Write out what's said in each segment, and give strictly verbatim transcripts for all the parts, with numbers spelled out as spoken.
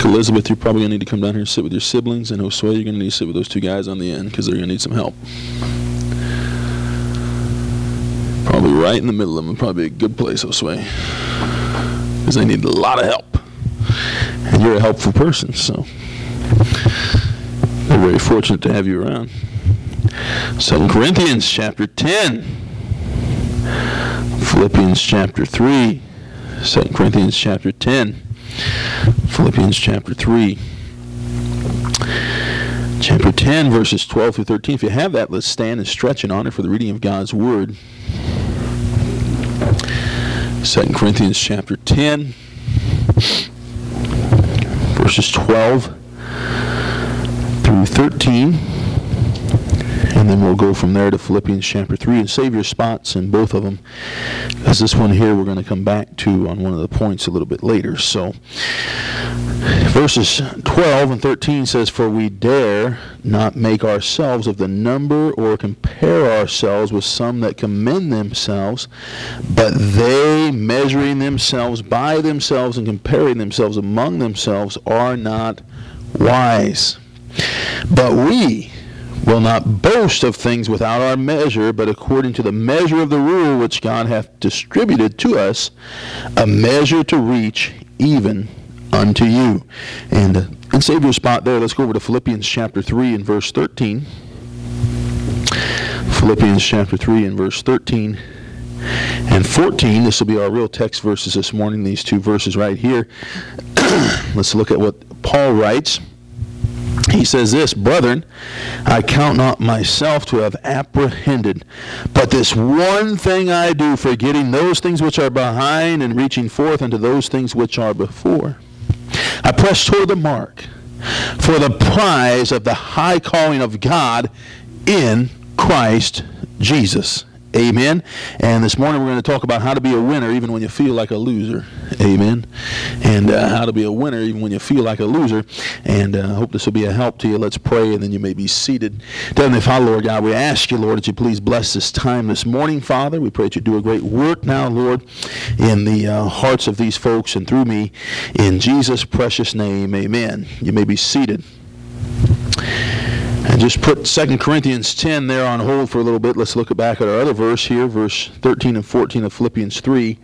Elizabeth, you're probably going to need to come down here and sit with your siblings, and Josue, you're going to need to sit with those two guys on the end because they're going to need some help. Probably right in the middle of them. Probably a good place, Josue, because they need a lot of help. And you're a helpful person, so we're very fortunate to have you around. Second Corinthians chapter ten. Philippians chapter three. Second Corinthians chapter ten. Philippians chapter three. Chapter ten, verses twelve through thirteen. If you have that, let's stand and stretch in honor for the reading of God's Word. Second Corinthians chapter ten, verses twelve through thirteen. And then we'll go from there to Philippians chapter three, and save your spots in both of them, because this one here we're going to come back to on one of the points a little bit later. So verses twelve and thirteen says, "For we dare not make ourselves of the number or compare ourselves with some that commend themselves, but they, measuring themselves by themselves and comparing themselves among themselves, are not wise. But we will not boast of things without our measure, but according to the measure of the rule which God hath distributed to us, a measure to reach even unto you." And, uh, and save your spot there. Let's go over to Philippians chapter three and verse thirteen. Philippians chapter three and verse thirteen and fourteen. This will be our real text verses this morning, these two verses right here. Let's look at what Paul writes. He says this, "Brethren, I count not myself to have apprehended, but this one thing I do, forgetting those things which are behind and reaching forth unto those things which are before. I press toward the mark for the prize of the high calling of God in Christ Jesus." Amen. And this morning we're going to talk about how to be a winner even when you feel like a loser. Amen. And uh, how to be a winner even when you feel like a loser. And uh, I hope this will be a help to you. Let's pray, and then you may be seated. Heavenly Father, Lord God, we ask you, Lord, that you please bless this time this morning, Father. We pray that you do a great work now, Lord, in the uh, hearts of these folks and through me. In Jesus' precious name, amen. You may be seated. And just put Second Corinthians ten there on hold for a little bit. Let's look back at our other verse here, verse thirteen and fourteen of Philippians three.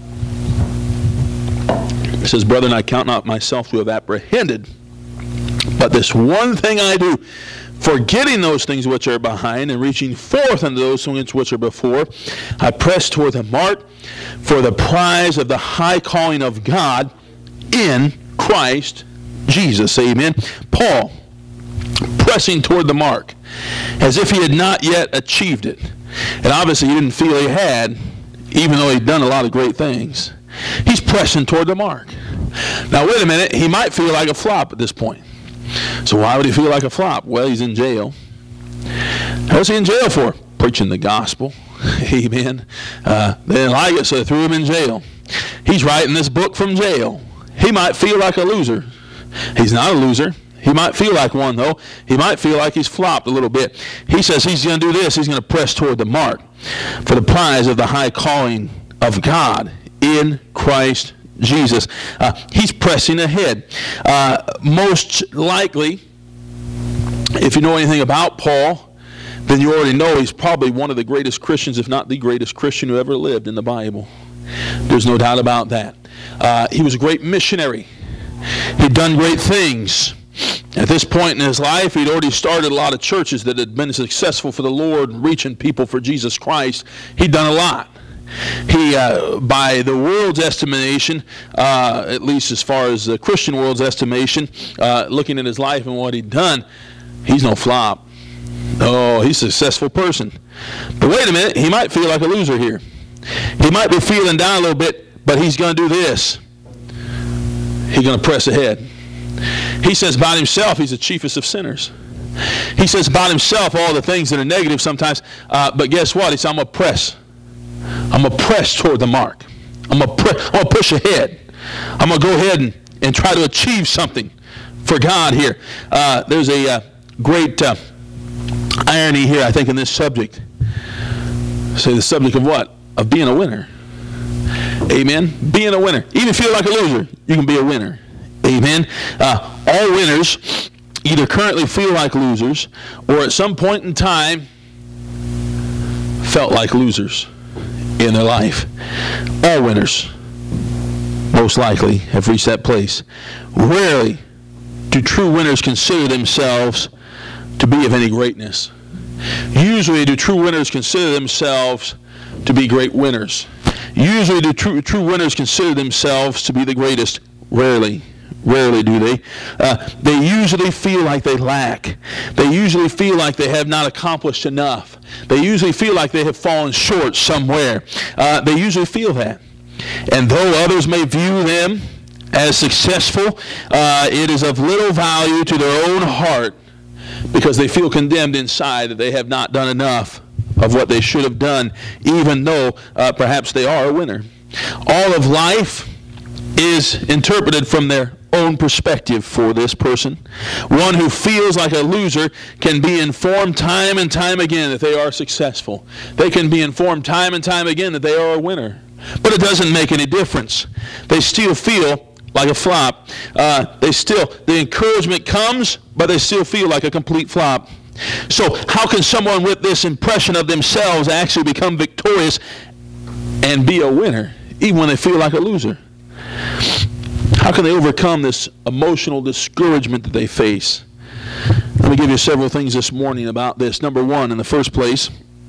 It says, "Brethren, I count not myself to have apprehended, but this one thing I do, forgetting those things which are behind and reaching forth unto those things which are before, I press toward the mark for the prize of the high calling of God in Christ Jesus." Amen. Paul, pressing toward the mark, as if he had not yet achieved it. And obviously he didn't feel he had, even though he'd done a lot of great things. He's pressing toward the mark. Now wait a minute, he might feel like a flop at this point. So why would he feel like a flop? Well, he's in jail. What's he in jail for? Preaching the gospel. Amen. Uh, they didn't like it, so they threw him in jail. He's writing this book from jail. He might feel like a loser. He's not a loser. He might feel like one, though. He might feel like he's flopped a little bit. He says he's going to do this. He's going to press toward the mark for the prize of the high calling of God in Christ Jesus. Uh, he's pressing ahead. Uh, most likely, if you know anything about Paul, then you already know he's probably one of the greatest Christians, if not the greatest Christian who ever lived in the Bible. There's no doubt about that. Uh, he was a great missionary. He'd done great things. At this point in his life, he'd already started a lot of churches that had been successful for the Lord, reaching people for Jesus Christ. He'd done a lot. He, uh, by the world's estimation, uh, at least as far as the Christian world's estimation, uh, looking at his life and what he'd done, he's no flop. Oh, he's a successful person. But wait a minute, he might feel like a loser here. He might be feeling down a little bit, but he's going to do this. He's going to press ahead. He says about himself, he's the chiefest of sinners. He says about himself all the things that are negative sometimes, uh, but guess what? He says, I'm going to press. I'm going to press toward the mark. I'm going to push ahead. I'm going to go ahead and, and try to achieve something for God here. Uh, there's a uh, great uh, irony here, I think, in this subject. Say the subject of what? Of being a winner. Amen? Being a winner. Even if you feel like a loser, you can be a winner. Amen. Uh, all winners either currently feel like losers or at some point in time felt like losers in their life. All winners, most likely, have reached that place. Rarely do true winners consider themselves to be of any greatness. Usually do true winners consider themselves to be great winners. Usually do true, true winners consider themselves to be the greatest. Rarely. Rarely do they. Uh, they usually feel like they lack. They usually feel like they have not accomplished enough. They usually feel like they have fallen short somewhere. Uh, they usually feel that. And though others may view them as successful, uh, it is of little value to their own heart because they feel condemned inside that they have not done enough of what they should have done, even though uh, perhaps they are a winner. All of life is interpreted from their own perspective for this person. One who feels like a loser can be informed time and time again that they are successful. They can be informed time and time again that they are a winner. But it doesn't make any difference. They still feel like a flop. Uh, they still, the encouragement comes, but they still feel like a complete flop. So how can someone with this impression of themselves actually become victorious and be a winner, even when they feel like a loser? How can they overcome this emotional discouragement that they face? Let me give you several things this morning about this. Number one, in the first place,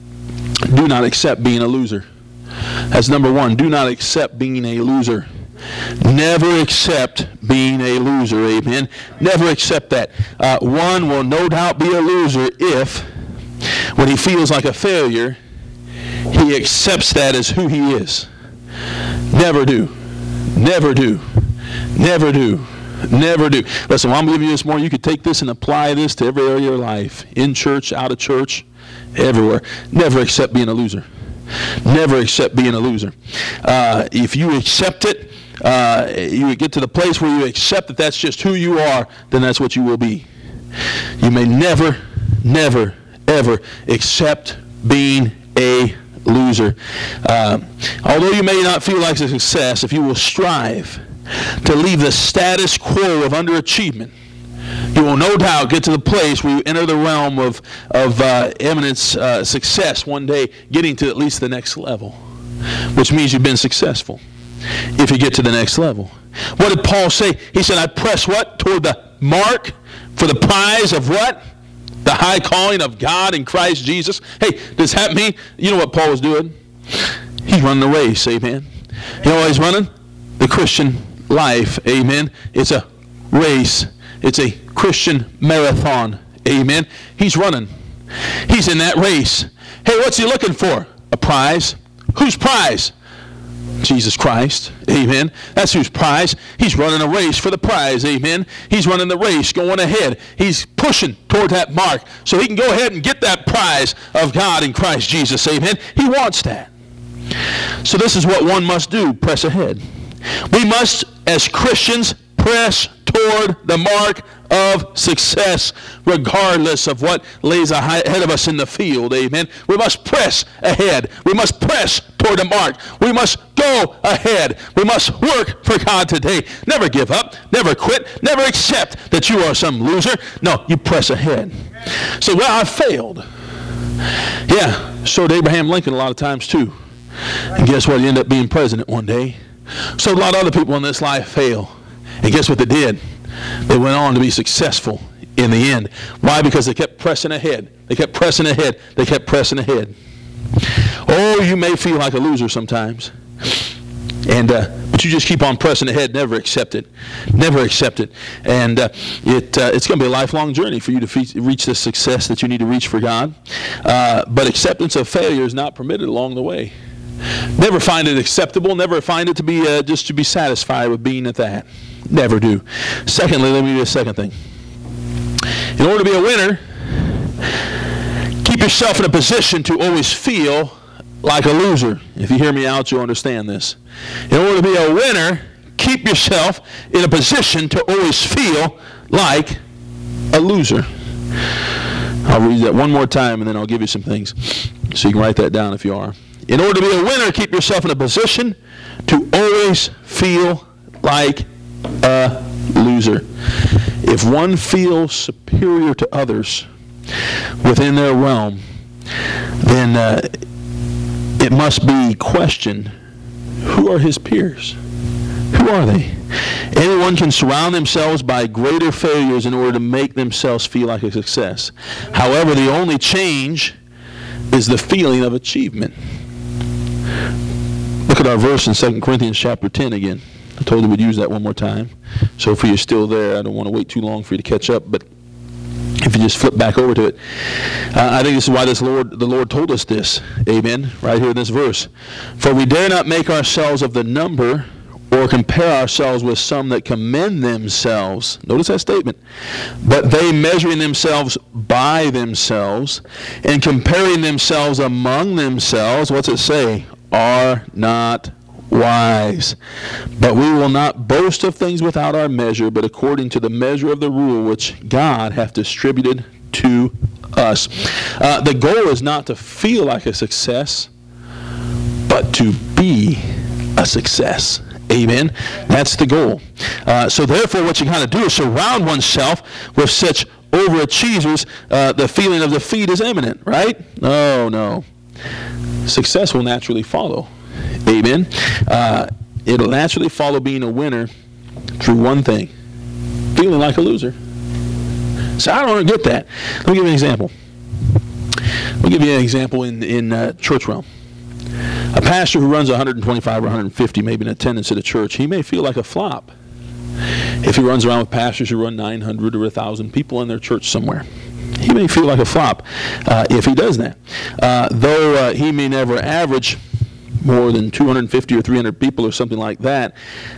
do not accept being a loser. That's number one. Do not accept being a loser. Never accept being a loser, amen? Never accept that. Uh, one will no doubt be a loser if, when he feels like a failure, he accepts that as who he is. Never do. Never do. Never do. Never do. Listen, what I'm giving you this morning, you could take this and apply this to every area of your life. In church, out of church, everywhere. Never accept being a loser. Never accept being a loser. Uh, if you accept it, uh, you get to the place where you accept that that's just who you are, then that's what you will be. You may never, never, ever accept being a loser. Uh, although you may not feel like a success, if you will strive to leave the status quo of underachievement, you will no doubt get to the place where you enter the realm of, of uh, eminence uh, success one day, getting to at least the next level, which means you've been successful if you get to the next level. What did Paul say? He said, I press what? Toward the mark for the prize of what? The high calling of God in Christ Jesus. Hey, does that mean, you know what Paul was doing? He's running the race, amen. You know what he's running? The Christian life, amen. It's a race. It's a Christian marathon, amen. He's running. He's in that race. Hey, what's he looking for? A prize. Whose prize? Jesus Christ, amen. That's whose prize. He's running a race for the prize, amen. He's running the race, going ahead. He's pushing toward that mark so he can go ahead and get that prize of God in Christ Jesus, amen. He wants that. So this is what one must do, press ahead. We must, as Christians, press toward the mark of success, regardless of what lays ahead of us in the field, amen. We must press ahead. We must press toward the mark. We must go ahead. We must work for God today. Never give up. Never quit. Never accept that you are some loser. No, you press ahead. So, well, I failed. Yeah, so did Abraham Lincoln a lot of times too. And guess what? He ended up being president one day. So a lot of other people in this life fail. And guess what they did? They went on to be successful in the end. Why? Because they kept pressing ahead. They kept pressing ahead. They kept pressing ahead. Oh, you may feel like a loser sometimes. And uh, but you just keep on pressing ahead. Never accept it. Never accept it. And uh, it uh, it's going to be a lifelong journey for you to fe- reach the success that you need to reach for God. Uh, but acceptance of failure is not permitted along the way. Never find it acceptable. Never find it to be uh, just to be satisfied with being at that. Never do. Secondly, let me do a second thing. In order to be a winner, keep yourself in a position to always feel like a loser. If you hear me out, you'll understand this. In order to be a winner, keep yourself in a position to always feel like a loser. I'll read that one more time and then I'll give you some things so you can write that down if you are. In order to be a winner, keep yourself in a position to always feel like a loser. loser. If one feels superior to others within their realm, then uh, it must be questioned, who are his peers? Who are they? Anyone can surround themselves by greater failures in order to make themselves feel like a success. However, the only change is the feeling of achievement. Look at our verse in Second Corinthians chapter ten again. I told you we'd use that one more time. So if you're still there, I don't want to wait too long for you to catch up, but if you just flip back over to it. Uh, I think this is why this Lord, the Lord told us this. Amen. Right here in this verse. For we dare not make ourselves of the number or compare ourselves with some that commend themselves. Notice that statement. But they measuring themselves by themselves and comparing themselves among themselves, what's it say? Are not wise. But we will not boast of things without our measure, but according to the measure of the rule which God hath distributed to us. Uh, the goal is not to feel like a success, but to be a success. Amen. That's the goal. Uh, so therefore, what you got to do is surround oneself with such overachievers. Uh, the feeling of defeat is imminent, right? No, no. Success will naturally follow. Amen. Uh, it'll naturally follow being a winner through one thing: feeling like a loser. So I don't get that. Let me give you an example. Let me give you an example in in uh, church realm. A pastor who runs one hundred twenty-five or one hundred fifty, maybe in attendance at a church, he may feel like a flop if he runs around with pastors who run nine hundred or one thousand people in their church somewhere. He may feel like a flop uh, if he does that. Uh, though uh, he may never average more than two hundred fifty or three hundred people or something like that,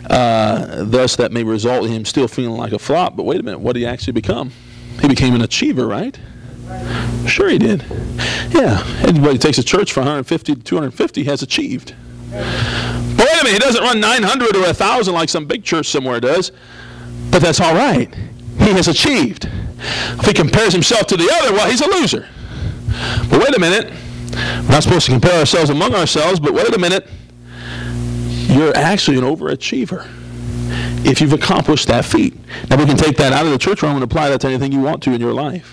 uh, thus that may result in him still feeling like a flop. But wait a minute, what did he actually become? He became an achiever, right? Sure he did. Yeah, anybody who takes a church from one hundred fifty to two hundred fifty has achieved. But wait a minute, he doesn't run nine hundred or one thousand like some big church somewhere does. But that's all right. He has achieved. If he compares himself to the other, well, he's a loser. But wait a minute. We're not supposed to compare ourselves among ourselves, but wait a minute. You're actually an overachiever if you've accomplished that feat. Now, we can take that out of the church realm and apply that to anything you want to in your life.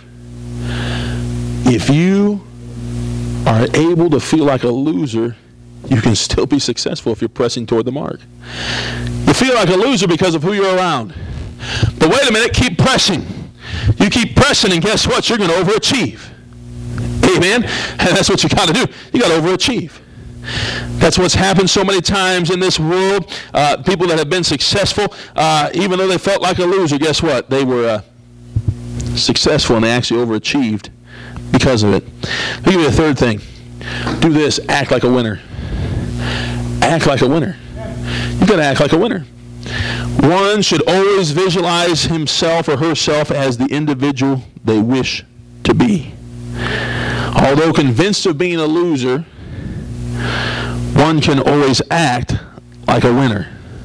If you are able to feel like a loser, you can still be successful if you're pressing toward the mark. You feel like a loser because of who you're around. But wait a minute, keep pressing. You keep pressing, and guess what? You're going to overachieve. Amen? And that's what you got to do. You got to overachieve. That's what's happened so many times in this world. Uh, people that have been successful, uh, even though they felt like a loser, guess what? They were uh, successful, and they actually overachieved because of it. I'll give you a third thing. Do this. Act like a winner. Act like a winner. You've got to act like a winner. One should always visualize himself or herself as the individual they wish to be. Although convinced of being a loser, one can always act like a winner.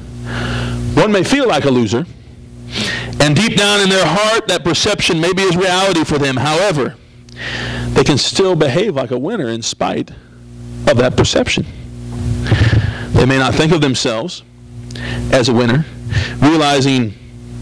One may feel like a loser, and deep down in their heart, that perception maybe is reality for them. However, they can still behave like a winner in spite of that perception. They may not think of themselves as a winner, realizing,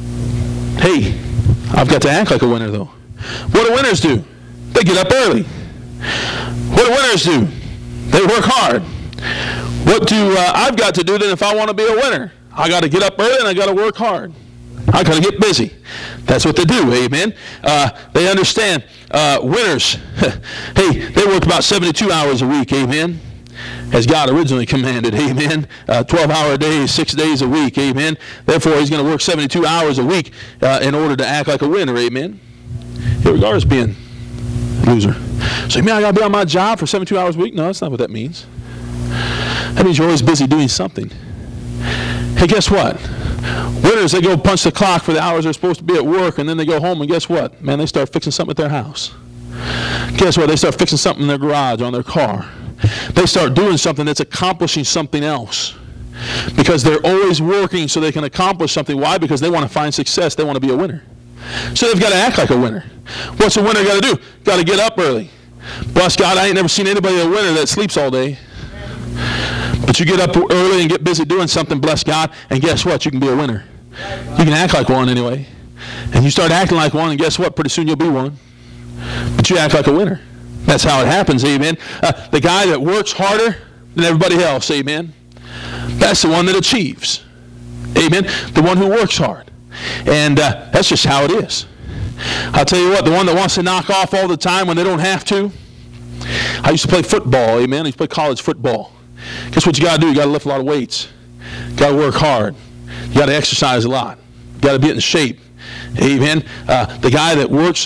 hey, I've got to act like a winner though. What do winners do? They get up early. What do winners do? They work hard. What do uh, I've got to do then if I want to be a winner? I got to get up early and I got to work hard. I got to get busy. That's what they do, amen. Uh, they understand uh, winners, hey, they work about seventy-two hours a week, amen, as God originally commanded, amen. Uh, twelve-hour days, six days a week, amen. Therefore, he's going to work seventy-two hours a week uh, in order to act like a winner, amen. Irregardless of being a loser. So, man, I got to be on my job for seventy-two hours a week? No, that's not what that means. That means you're always busy doing something. Hey, guess what? Winners, they go punch the clock for the hours they're supposed to be at work, and then they go home, and guess what? Man, they start fixing something at their house. Guess what? They start fixing something in their garage, on their car. They start doing something that's accomplishing something else. Because they're always working so they can accomplish something. Why? Because they want to find success. They want to be a winner. So they've got to act like a winner. What's a winner got to do? Got to get up early. Bless God, I ain't never seen anybody a winner that sleeps all day. But you get up early and get busy doing something, bless God, and guess what? You can be a winner. You can act like one anyway. And you start acting like one, and guess what? Pretty soon you'll be one. But you act like a winner. That's how it happens, amen. Uh, the guy that works harder than everybody else, amen. That's the one that achieves, amen. The one who works hard. And uh, that's just how it is. I'll tell you what, the one that wants to knock off all the time when they don't have to. I used to play football, amen. I used to play college football. Guess what you got to do? You got to lift a lot of weights. You got to work hard. You got to exercise a lot. You got to be in shape, amen. Uh, the guy that works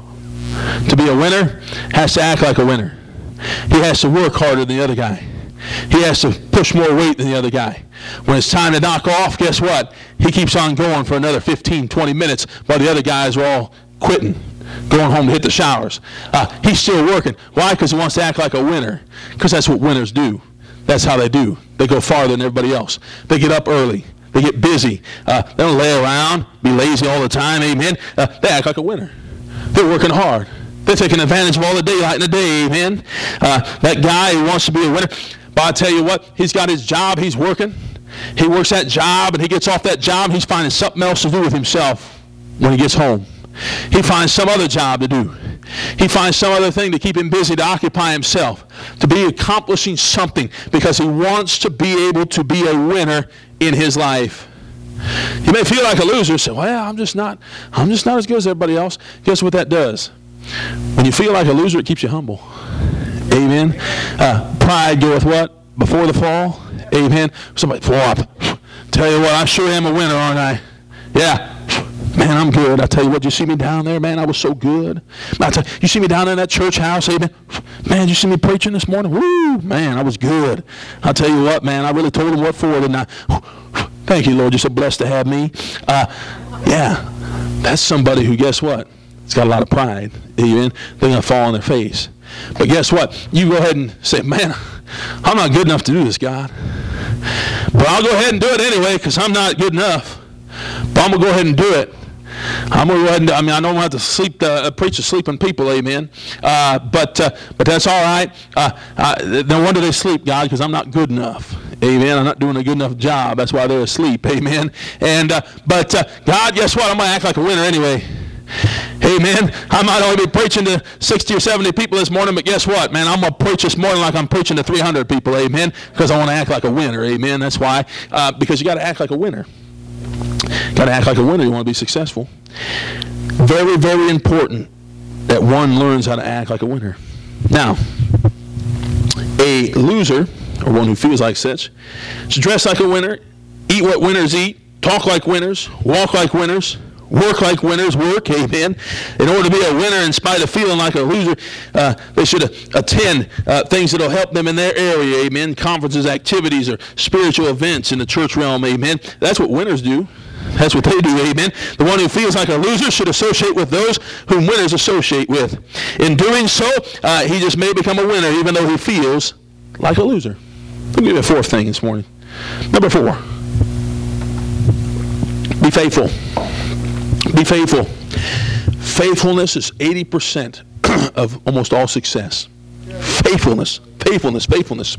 to be a winner has to act like a winner. He has to work harder than the other guy. He has to push more weight than the other guy. When it's time to knock off, guess what? He keeps on going for another fifteen, twenty minutes while the other guys are all quitting, going home to hit the showers. Uh, he's still working. Why? Because he wants to act like a winner. Because that's what winners do. That's how they do. They go farther than everybody else. They get up early. They get busy. Uh, they don't lay around, be lazy all the time, amen. Uh, they act like a winner. They're working hard. They're taking advantage of all the daylight in the day, amen. Uh, that guy who wants to be a winner, but I tell you what, he's got his job, he's working. He works that job, and he gets off that job, he's finding something else to do with himself when he gets home. He finds some other job to do. He finds some other thing to keep him busy, to occupy himself, to be accomplishing something, because he wants to be able to be a winner in his life. You may feel like a loser, say, well, I'm just not, I'm just not as good as everybody else. Guess what that does? When you feel like a loser, it keeps you humble. Amen. Uh, pride goeth what? Before the fall. Amen. Somebody, flop. Tell you what, I sure am a winner, aren't I? Yeah. Man, I'm good. I tell you what, you see me down there, man, I was so good. I tell you, you see me down in that church house, amen. Man, you see me preaching this morning? Woo, man, I was good. I'll tell you what, man, I really told them what for, didn't I? Thank you, Lord, you're so blessed to have me. Uh, yeah, that's somebody who, guess what? It's got a lot of pride. Amen. They're going to fall on their face. But guess what? You go ahead and say, man, I'm not good enough to do this, God. But I'll go ahead and do it anyway because I'm not good enough. But I'm going to go ahead and do it. I'm going to go ahead and do, I mean, I don't have to sleep, uh, preach to sleeping people, amen. Uh, but uh, but that's all right. Uh, uh, no wonder they sleep, God, because I'm not good enough. Amen. I'm not doing a good enough job. That's why they're asleep. Amen. And uh, but uh, God, guess what? I'm going to act like a winner anyway. Amen. I might only be preaching to sixty or seventy people this morning, but guess what, man? I'm going to preach this morning like I'm preaching to three hundred people. Amen. Because I want to act like a winner. Amen. That's why. Uh, because you got to act like a winner. Got to act like a winner. You want to be successful. Very, very important that one learns how to act like a winner. Now, a loser, or one who feels like such, should dress like a winner, eat what winners eat, talk like winners, walk like winners, work like winners work, amen. In order to be a winner in spite of feeling like a loser, uh, they should attend uh, things that will help them in their area, amen. Conferences, activities, or spiritual events in the church realm, amen. That's what winners do. That's what they do, amen. The one who feels like a loser should associate with those whom winners associate with. In doing so, uh, he just may become a winner even though he feels like a loser. Let me give you a fourth thing this morning. Number four. Be faithful. Be faithful. Faithfulness is eighty percent of almost all success. Faithfulness. Faithfulness. Faithfulness.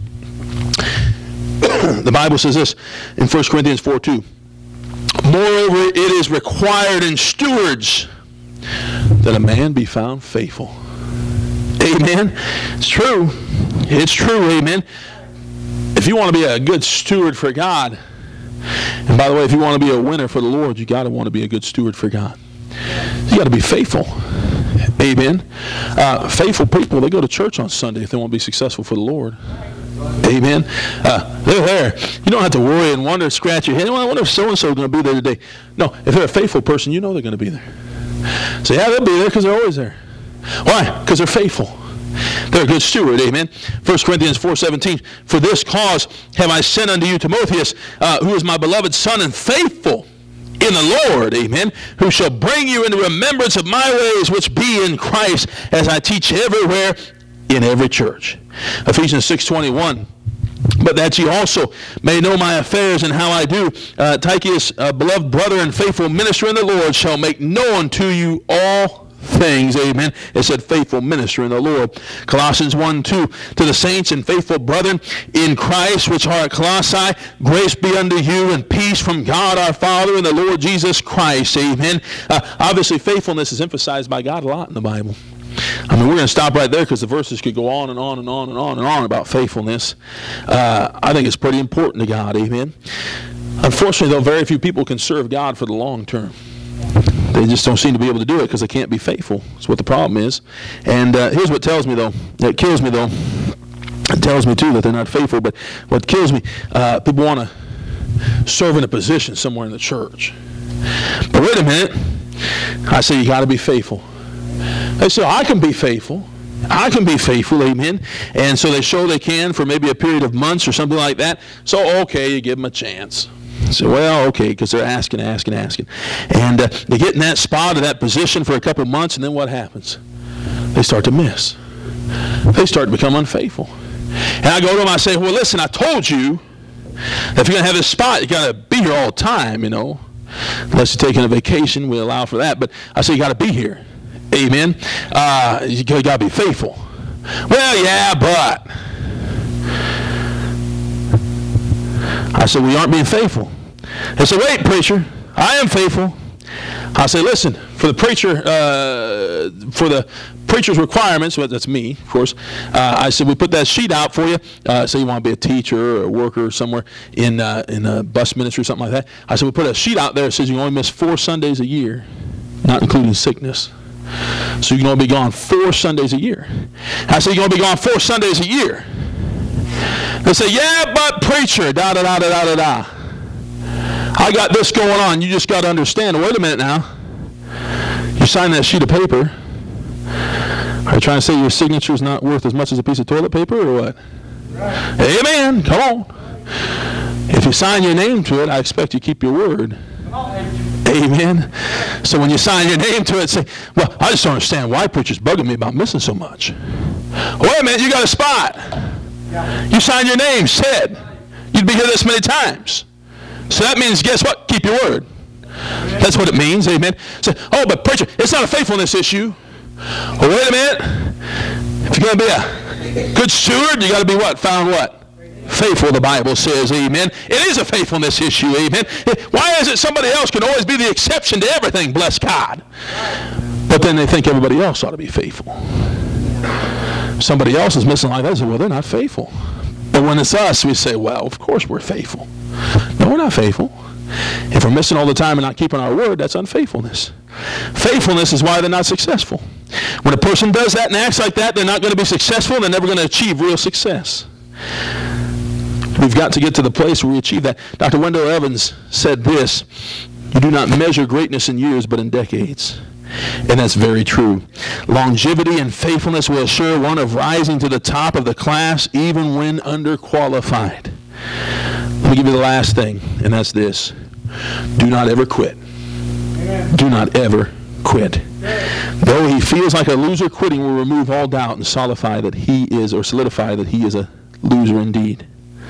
The Bible says this in First Corinthians four two. Moreover, it is required in stewards that a man be found faithful. Amen. It's true. It's true. Amen. If you want to be a good steward for God, and by the way, if you want to be a winner for the Lord, you got to want to be a good steward for God. You got to be faithful. Amen. Uh, faithful people, they go to church on Sunday if they want to be successful for the Lord. Amen. Uh, they're there. You don't have to worry and wonder, scratch your head. Well, I wonder if so-and-so is going to be there today. No, if they're a faithful person, you know they're going to be there. So yeah, they'll be there because they're always there. Why? Because they're faithful. They're a good steward, amen. First Corinthians four seventeen, for this cause have I sent unto you Timotheus, uh, who is my beloved son and faithful in the Lord, amen, who shall bring you into remembrance of my ways which be in Christ, as I teach everywhere in every church. Ephesians six twenty-one, but that ye also may know my affairs and how I do. Uh, Tychicus, a beloved brother and faithful minister in the Lord, shall make known to you all things. Amen. It said faithful minister in the Lord. Colossians one two, to the saints and faithful brethren in Christ which are at Colossae, grace be unto you and peace from God our Father and the Lord Jesus Christ. Amen. Uh, obviously, faithfulness is emphasized by God a lot in the Bible. I mean, we're going to stop right there because the verses could go on and on and on and on and on about faithfulness. Uh, I think it's pretty important to God. Amen. Unfortunately, though, very few people can serve God for the long term. They just don't seem to be able to do it because they can't be faithful. That's what the problem is. And uh, here's what tells me, though. It kills me, though. It tells me, too, that they're not faithful. But what kills me, uh, people want to serve in a position somewhere in the church. But wait a minute. I say you got to be faithful. They say, I can be faithful. I can be faithful, amen. And so they show they can for maybe a period of months or something like that. So, okay, you give them a chance. So, well, okay, because they're asking, asking, asking. And uh, they get in that spot or that position for a couple of months, and then what happens? They start to miss. They start to become unfaithful. And I go to them, I say, well, listen, I told you that if you're going to have this spot, you got to be here all the time, you know. Unless you're taking a vacation, we allow for that. But I say you got to be here. Amen. Uh, you got to be faithful. Well, yeah, but. I said, we aren't being faithful. They said, wait, preacher, I am faithful. I say, listen, for the preacher, uh, for the preacher's requirements, well, that's me, of course. Uh, I said, we put that sheet out for you. Uh, say you want to be a teacher or a worker somewhere in uh, in a bus ministry or something like that. I said, we put a sheet out there that says you can only miss four Sundays a year, not including sickness. So you can only be gone four Sundays a year. I said, you can only be gone four Sundays a year. They say, yeah, but preacher, da da da da da da da. I got this going on. You just got to understand. Wait a minute now. You sign that sheet of paper. Are you trying to say your signature is not worth as much as a piece of toilet paper or what? Right. Amen. Come on. If you sign your name to it, I expect you keep your word. Amen. So when you sign your name to it, say, well, I just don't understand why preacher's bugging me about missing so much. Wait a minute, you got a spot. You signed your name, said you'd be here this many times. So that means, guess what? Keep your word. That's what it means, amen. So, oh, but preacher, it's not a faithfulness issue. Well, wait a minute. If you're going to be a good steward, you got to be what? Found what? Faithful, the Bible says, amen. It is a faithfulness issue, amen. Why is it somebody else can always be the exception to everything, bless God? But then they think everybody else ought to be faithful. Somebody else is missing like that. They say, well, they're not faithful. But when it's us, we say, well, of course we're faithful. No, we're not faithful. If we're missing all the time and not keeping our word, that's unfaithfulness. Faithfulness is why they're not successful. When a person does that and acts like that, they're not going to be successful and they're never going to achieve real success. We've got to get to the place where we achieve that. Doctor Wendell Evans said this, you do not measure greatness in years, but in decades. And that's very true. Longevity and faithfulness will assure one of rising to the top of the class even when underqualified. Let me give you the last thing, and that's this. Do not ever quit. Amen. Do not ever quit. Though he feels like a loser, quitting will remove all doubt and solidify that he is, or solidify that he is a loser indeed.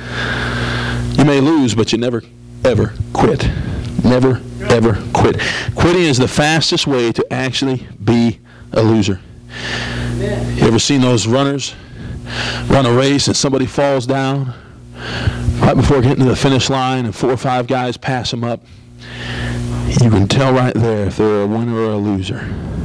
You may lose, but you never, ever quit. Never, ever quit. Quitting is the fastest way to actually be a loser. You ever seen those runners run a race and somebody falls down right before getting to the finish line and four or five guys pass them up? You can tell right there if they're a winner or a loser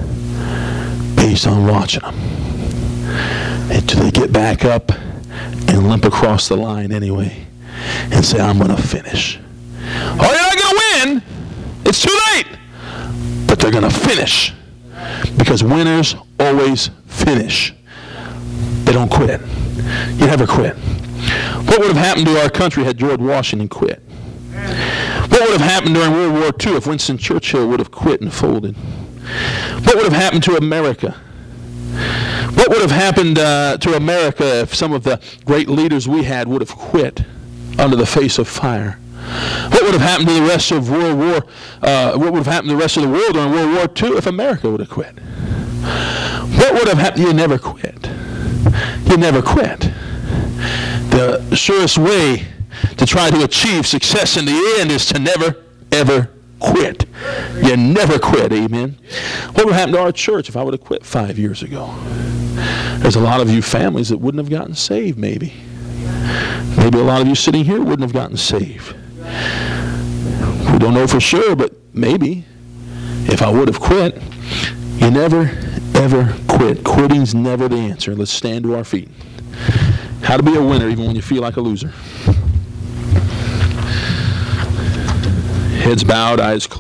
based on watching them. Until they get back up and limp across the line anyway and say, I'm going to finish. Oh, you're not going to win. It's too late. But they're going to finish. Because winners always finish. They don't quit. You never quit. What would have happened to our country had George Washington quit? What would have happened during World War Two if Winston Churchill would have quit and folded? What would have happened to America? What would have happened uh, to America if some of the great leaders we had would have quit under the face of fire? What would have happened to the rest of World War? Uh, what would have happened to the rest of the world during World War Two if America would have quit? What would have happened? You never quit. You never quit. The surest way to try to achieve success in the end is to never, ever quit. You never quit, amen. What would happen to our church if I would have quit five years ago? There's a lot of you families that wouldn't have gotten saved, maybe. Maybe a lot of you sitting here wouldn't have gotten saved. We don't know for sure, but maybe if I would have quit. You never, ever quit. Quitting's never the answer. Let's stand to our feet. How to be a winner even when you feel like a loser. Heads bowed, eyes closed.